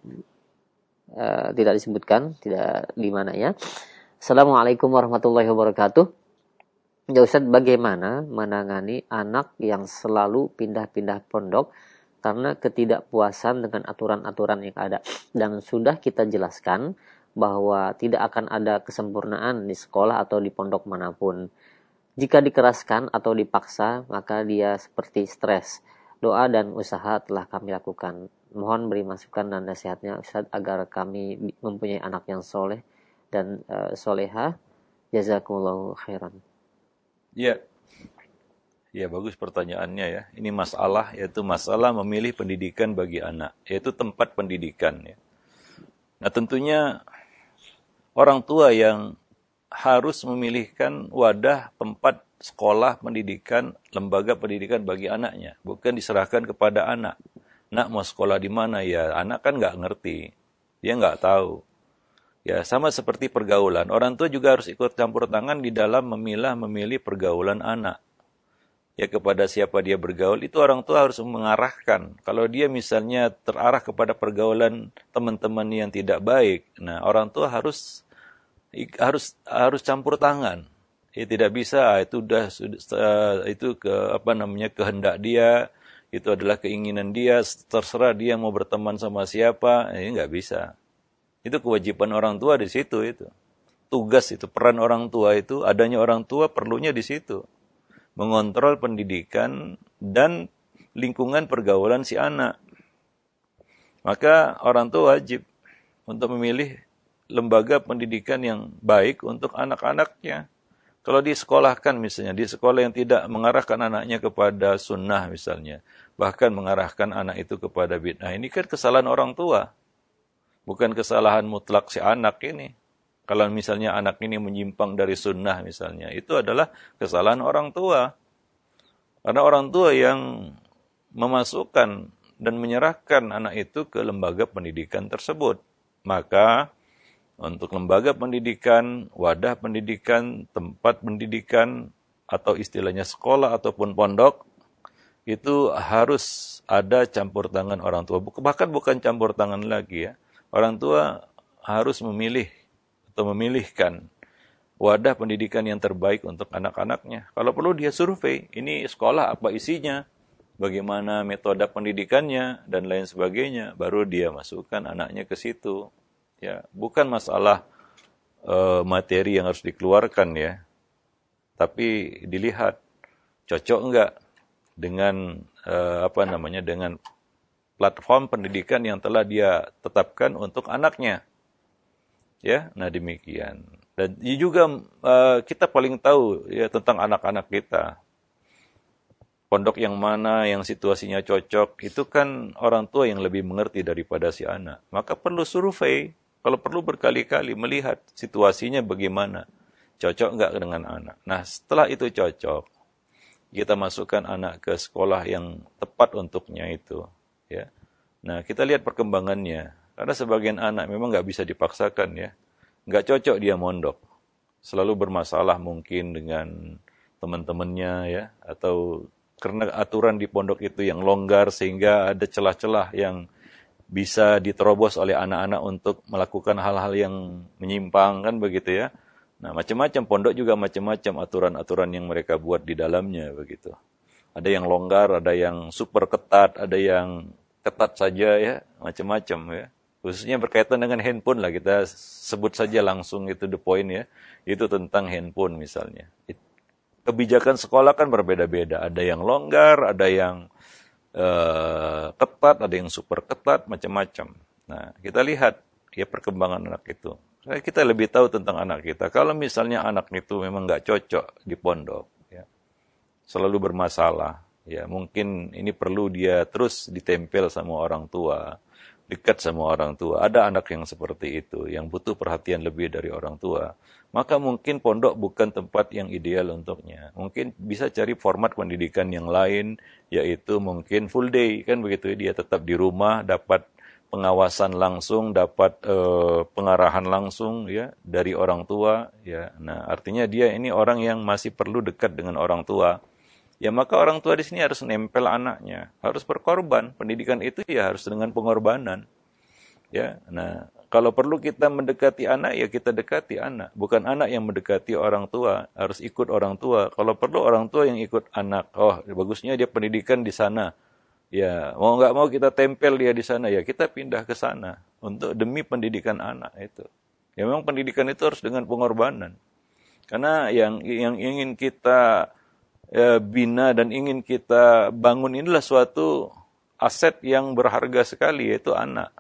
uh, tidak disebutkan, tidak di mana ya. Assalamualaikum warahmatullahi wabarakatuh. Ya Ustaz, bagaimana menangani anak yang selalu pindah-pindah pondok karena ketidakpuasan dengan aturan-aturan yang ada? Dan sudah kita jelaskan bahwa tidak akan ada kesempurnaan di sekolah atau di pondok manapun. Jika dikeraskan atau dipaksa, maka dia seperti stres. Doa dan usaha telah kami lakukan. Mohon beri masukan dan nasihatnya Ustaz agar kami mempunyai anak yang soleh dan uh, soleha. Jazakumullahu khairan. Ya, ya bagus pertanyaannya ya. Ini masalah, yaitu masalah memilih pendidikan bagi anak, yaitu tempat pendidikan. Ya. Nah tentunya orang tua yang harus memilihkan wadah tempat sekolah pendidikan, lembaga pendidikan bagi anaknya, bukan diserahkan kepada anak. Nak mau sekolah di mana ya? Anak kan nggak ngerti, dia nggak tahu. Ya, sama seperti pergaulan. Orang tua juga harus ikut campur tangan di dalam memilah memilih pergaulan anak. Ya, kepada siapa dia bergaul, itu orang tua harus mengarahkan. Kalau dia misalnya terarah kepada pergaulan teman-teman yang tidak baik, nah orang tua harus harus harus campur tangan. Ya, tidak bisa itu udah itu ke apa namanya kehendak dia, itu adalah keinginan dia, terserah dia mau berteman sama siapa, ini nggak bisa. Itu kewajiban orang tua di situ itu. Tugas itu, peran orang tua itu, adanya orang tua perlunya di situ. Mengontrol pendidikan dan lingkungan pergaulan si anak. Maka orang tua wajib untuk memilih lembaga pendidikan yang baik untuk anak-anaknya. Kalau disekolahkan misalnya, di sekolah yang tidak mengarahkan anaknya kepada sunnah misalnya, bahkan mengarahkan anak itu kepada bid'ah, ini kan kesalahan orang tua. Bukan kesalahan mutlak si anak ini. Kalau misalnya anak ini menyimpang dari sunnah misalnya, itu adalah kesalahan orang tua. Karena orang tua yang memasukkan dan menyerahkan anak itu ke lembaga pendidikan tersebut. Maka untuk lembaga pendidikan, wadah pendidikan, tempat pendidikan, atau istilahnya sekolah ataupun pondok, itu harus ada campur tangan orang tua. Bahkan bukan campur tangan lagi ya. Orang tua harus memilih atau memilihkan wadah pendidikan yang terbaik untuk anak-anaknya. Kalau perlu dia survei, ini sekolah apa isinya, bagaimana metode pendidikannya, dan lain sebagainya. Baru dia masukkan anaknya ke situ. Ya, bukan masalah uh, materi yang harus dikeluarkan ya, tapi dilihat cocok enggak dengan uh, apa namanya dengan platform pendidikan yang telah dia tetapkan untuk anaknya. Ya, nah demikian. Dan juga uh, kita paling tahu ya tentang anak-anak kita. Pondok yang mana yang situasinya cocok, itu kan orang tua yang lebih mengerti daripada si anak. Maka perlu survei, kalau perlu berkali-kali melihat situasinya bagaimana. Cocok enggak dengan anak. Nah, setelah itu cocok, kita masukkan anak ke sekolah yang tepat untuknya itu. Ya. Nah, kita lihat perkembangannya. Karena sebagian anak memang nggak bisa dipaksakan ya. Nggak cocok dia mondok. Selalu bermasalah mungkin dengan teman-temannya ya. Atau karena aturan di pondok itu yang longgar sehingga ada celah-celah yang bisa diterobos oleh anak-anak untuk melakukan hal-hal yang menyimpang kan begitu ya. Nah, macam-macam pondok juga macam-macam aturan-aturan yang mereka buat di dalamnya begitu. Ada yang longgar, ada yang super ketat, ada yang ketat saja ya, macam-macam ya. Khususnya berkaitan dengan handphone lah, kita sebut saja langsung itu the point ya. Itu tentang handphone misalnya. Kebijakan sekolah kan berbeda-beda. Ada yang longgar, ada yang uh, ketat, ada yang super ketat, macam-macam. Nah, kita lihat ya perkembangan anak itu. Kita lebih tahu tentang anak kita. Kalau misalnya anak itu memang nggak cocok di pondok, ya, selalu bermasalah, ya mungkin ini perlu dia terus ditempel sama orang tua, dekat sama orang tua. Ada anak yang seperti itu, yang butuh perhatian lebih dari orang tua. Maka mungkin pondok bukan tempat yang ideal untuknya. Mungkin bisa cari format pendidikan yang lain, yaitu mungkin full day, kan begitu. Dia tetap di rumah, dapat pengawasan langsung, dapat uh, pengarahan langsung ya dari orang tua. Ya, nah artinya dia ini orang yang masih perlu dekat dengan orang tua. Ya maka orang tua di sini harus nempel anaknya, harus berkorban. Pendidikan itu ya harus dengan pengorbanan. Ya, nah kalau perlu kita mendekati anak ya kita dekati anak, bukan anak yang mendekati orang tua, harus ikut orang tua. Kalau perlu orang tua yang ikut anak. Oh, bagusnya dia pendidikan di sana. Ya, mau nggak mau kita tempel dia di sana ya kita pindah ke sana untuk demi pendidikan anak itu. Ya memang pendidikan itu harus dengan pengorbanan. Karena yang yang ingin kita Ya, bina dan ingin kita bangun inilah suatu aset yang berharga sekali, yaitu anak.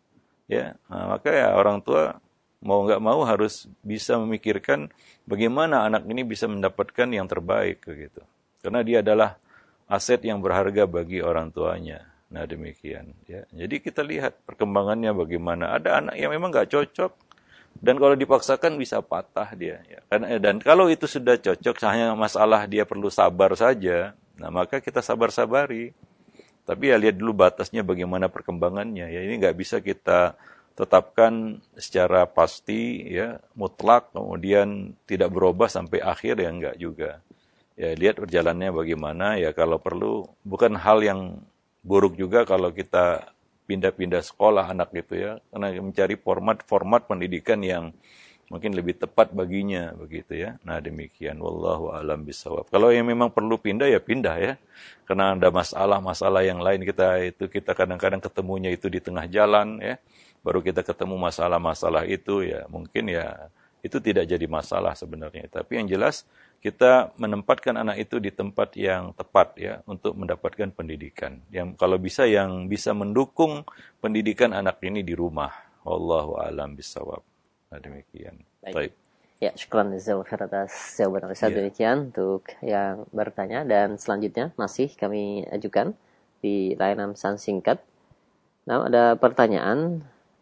Ya, nah, maka ya orang tua mau nggak mau harus bisa memikirkan bagaimana anak ini bisa mendapatkan yang terbaik, gitu. Karena dia adalah aset yang berharga bagi orang tuanya. Nah demikian. Ya, jadi kita lihat perkembangannya bagaimana. Ada anak yang memang nggak cocok. Dan kalau dipaksakan bisa patah dia. Ya. Dan kalau itu sudah cocok, hanya masalah dia perlu sabar saja. Nah maka kita sabar-sabari. Tapi ya lihat dulu batasnya bagaimana perkembangannya. Ya ini nggak bisa kita tetapkan secara pasti, ya mutlak, kemudian tidak berubah sampai akhir ya enggak juga. Ya lihat perjalanannya bagaimana. Ya kalau perlu bukan hal yang buruk juga kalau kita pindah-pindah sekolah anak gitu ya, karena mencari format-format pendidikan yang mungkin lebih tepat baginya begitu ya. Nah demikian, wallahu alam bisawab. Kalau yang memang perlu pindah ya pindah ya, karena ada masalah-masalah yang lain kita itu kita kadang-kadang ketemunya itu di tengah jalan ya, baru kita ketemu masalah-masalah itu ya mungkin ya itu tidak jadi masalah sebenarnya. Tapi yang jelas kita menempatkan anak itu di tempat yang tepat ya untuk mendapatkan pendidikan. Yang kalau bisa yang bisa mendukung pendidikan anak ini di rumah. Wallahu a'lam bishawab. Nah, demikian. Baik. Baik. Ya, syukran jazakallahu khair atas jawaban Ustaz. Yeah. Demikian untuk yang bertanya dan selanjutnya masih kami ajukan di layanan pesan singkat. Nah, ada pertanyaan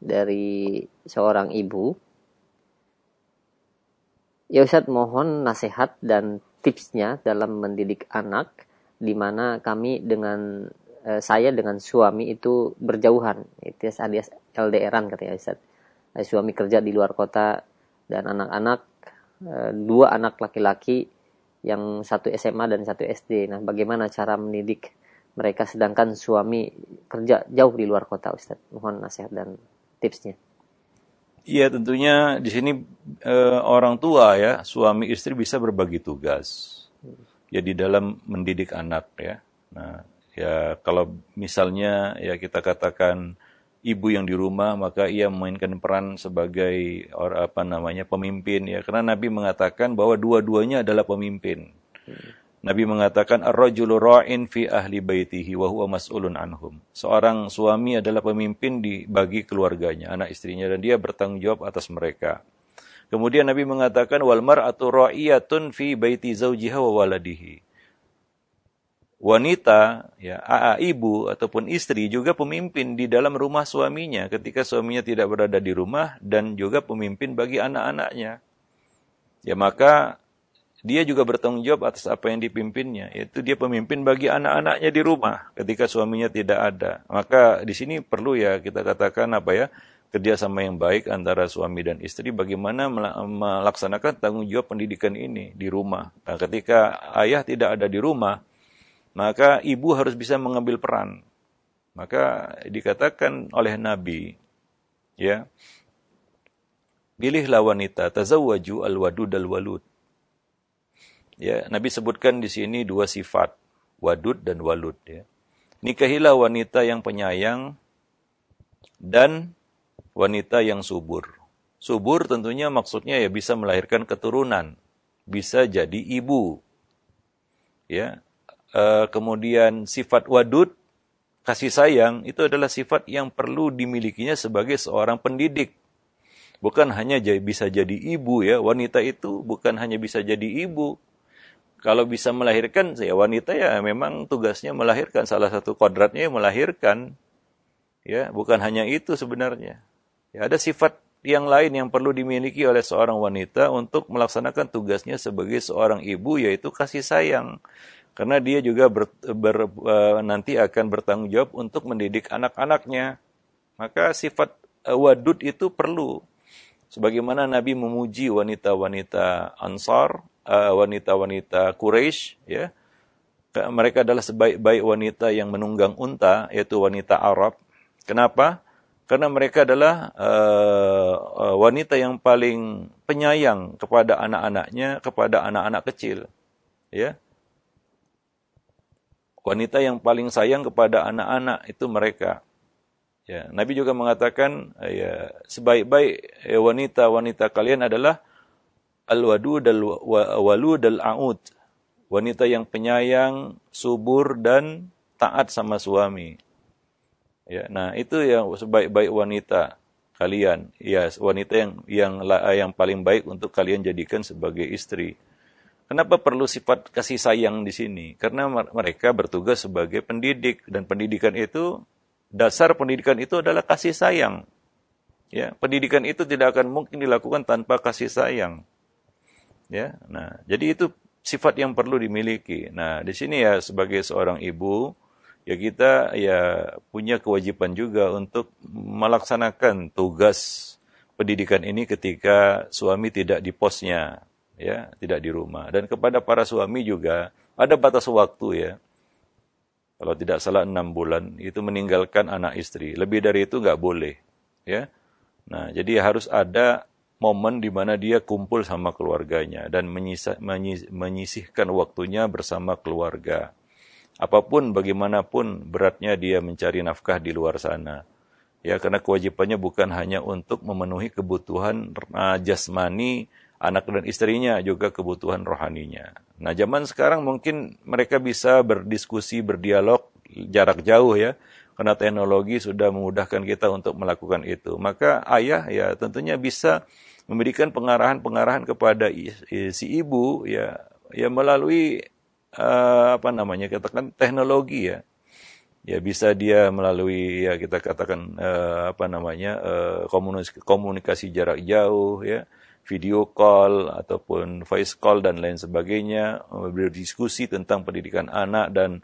dari seorang ibu. Ya Ustaz, mohon nasihat dan tipsnya dalam mendidik anak, di mana kami dengan uh, saya dengan suami itu berjauhan, itu alias L D R-an katanya Ustaz. Uh, suami kerja di luar kota dan anak-anak uh, dua anak laki-laki yang satu S M A dan satu S D. Nah, bagaimana cara mendidik mereka sedangkan suami kerja jauh di luar kota, Ustaz? Mohon nasihat dan tipsnya. Iya, tentunya di sini e, orang tua ya, suami istri bisa berbagi tugas. Ya di dalam mendidik anak ya. Nah, ya kalau misalnya ya kita katakan ibu yang di rumah, maka ia memainkan peran sebagai or, apa namanya pemimpin ya. Karena Nabi mengatakan bahwa dua-duanya adalah pemimpin. Hmm. Nabi mengatakan ar-rajulu ra'in fi ahli baitihi wa huwa mas'ulun anhum. Seorang suami adalah pemimpin di bagi keluarganya, anak istrinya, dan dia bertanggung jawab atas mereka. Kemudian Nabi mengatakan wal mar'atu ra'iyatun fi baiti zawjiha wa waladihi. Wanita, ya, a, a, ibu ataupun istri juga pemimpin di dalam rumah suaminya ketika suaminya tidak berada di rumah, dan juga pemimpin bagi anak-anaknya. Ya, maka dia juga bertanggung jawab atas apa yang dipimpinnya, yaitu dia pemimpin bagi anak-anaknya di rumah ketika suaminya tidak ada. Maka di sini perlu ya kita katakan apa ya, kerjasama yang baik antara suami dan istri bagaimana melaksanakan tanggung jawab pendidikan ini di rumah. Nah, ketika ayah tidak ada di rumah, maka ibu harus bisa mengambil peran. Maka dikatakan oleh Nabi, ya, pilihlah wanita, tazawwaju al-wadud al-walud. Ya, Nabi sebutkan di sini dua sifat, wadud dan walud. Ya. Nikahilah wanita yang penyayang dan wanita yang subur. Subur tentunya maksudnya ya bisa melahirkan keturunan, bisa jadi ibu. Ya, e, kemudian sifat wadud, kasih sayang, itu adalah sifat yang perlu dimilikinya sebagai seorang pendidik. Bukan hanya bisa jadi ibu ya, wanita itu bukan hanya bisa jadi ibu. Kalau bisa melahirkan, ya wanita ya memang tugasnya melahirkan. Salah satu kodratnya melahirkan. Ya, bukan hanya itu sebenarnya. Ya, ada sifat yang lain yang perlu dimiliki oleh seorang wanita untuk melaksanakan tugasnya sebagai seorang ibu, yaitu kasih sayang. Karena dia juga ber, ber, uh, nanti akan bertanggung jawab untuk mendidik anak-anaknya. Maka sifat uh, wadud itu perlu. Sebagaimana Nabi memuji wanita-wanita Ansar, Uh, wanita-wanita Quraisy, ya, mereka adalah sebaik-baik wanita yang menunggang unta, yaitu wanita Arab. Kenapa? Karena mereka adalah uh, uh, wanita yang paling penyayang kepada anak-anaknya, kepada anak-anak kecil, ya. Wanita yang paling sayang kepada anak-anak itu mereka. Ya, Nabi juga mengatakan, ya, sebaik-baik ya, wanita-wanita kalian adalah al-wadud al-walud al-a'ud. Wanita yang penyayang, subur dan taat sama suami. Ya, nah itu yang sebaik-baik wanita kalian. Ya, wanita yang yang yang paling baik untuk kalian jadikan sebagai istri. Kenapa perlu sifat kasih sayang di sini? Karena mereka bertugas sebagai pendidik, dan pendidikan itu, dasar pendidikan itu adalah kasih sayang. Ya, pendidikan itu tidak akan mungkin dilakukan tanpa kasih sayang. Ya, nah, jadi itu sifat yang perlu dimiliki. Nah, di sini ya sebagai seorang ibu, ya kita ya punya kewajiban juga untuk melaksanakan tugas pendidikan ini ketika suami tidak di posnya, ya, tidak di rumah. Dan kepada para suami juga ada batas waktu ya. Kalau tidak salah enam bulan itu meninggalkan anak istri. Lebih dari itu nggak boleh, ya. Nah, jadi harus ada momen di mana dia kumpul sama keluarganya dan menyisa, menyis, menyisihkan waktunya bersama keluarga. Apapun bagaimanapun beratnya dia mencari nafkah di luar sana. Ya, karena kewajibannya bukan hanya untuk memenuhi kebutuhan uh, jasmani anak dan istrinya, juga kebutuhan rohaninya. Nah, zaman sekarang mungkin mereka bisa berdiskusi, berdialog jarak jauh ya. Karena teknologi sudah memudahkan kita untuk melakukan itu. Maka ayah ya tentunya bisa memberikan pengarahan-pengarahan kepada si ibu ya, ya melalui uh, apa namanya katakan teknologi ya. Ya bisa dia melalui ya kita katakan uh, apa namanya uh, komunikasi, komunikasi jarak jauh ya, video call ataupun voice call dan lain sebagainya, berdiskusi tentang pendidikan anak dan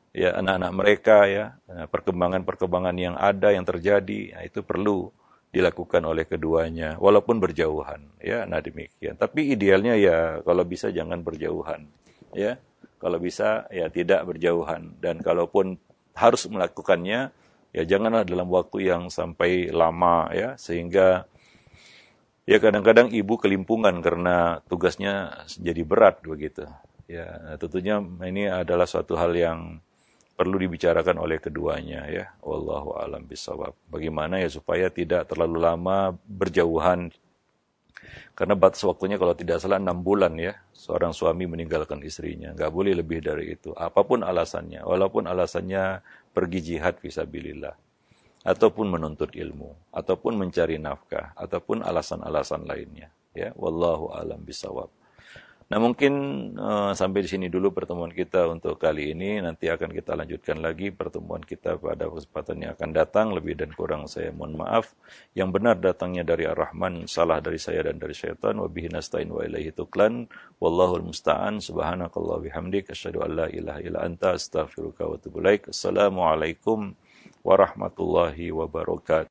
ya anak-anak mereka, ya perkembangan-perkembangan yang ada yang terjadi, nah, itu perlu dilakukan oleh keduanya walaupun berjauhan, ya. Nah demikian. Tapi idealnya ya kalau bisa jangan berjauhan, ya. Kalau bisa ya tidak berjauhan, dan kalaupun harus melakukannya ya janganlah dalam waktu yang sampai lama, ya, sehingga ya kadang-kadang ibu kelimpungan karena tugasnya jadi berat begitu. Ya, tentunya ini adalah suatu hal yang perlu dibicarakan oleh keduanya, ya. Wallahu a'lam bishawab. Bagaimana ya supaya tidak terlalu lama berjauhan. Karena batas waktunya kalau tidak salah enam bulan, ya. Seorang suami meninggalkan istrinya. Nggak boleh lebih dari itu. Apapun alasannya. Walaupun alasannya pergi jihad fisabilillah. Ataupun menuntut ilmu. Ataupun mencari nafkah. Ataupun alasan-alasan lainnya. Ya. Wallahu a'lam bishawab. Nah mungkin uh, sampai di sini dulu pertemuan kita untuk kali ini. Nanti akan kita lanjutkan lagi pertemuan kita pada kesempatan yang akan datang. Lebih dan kurang saya mohon maaf. Yang benar datangnya dari Ar-Rahman, salah dari saya dan dari syaitan. Wabihi nasta'in wa ilaihi tuklan. Wallahul musta'an. Subhanakallah bihamdik. Asyhadu an la ilaha illa anta astaghfiruka wa atubu ilaik. Assalamualaikum warahmatullahi wabarakatuh.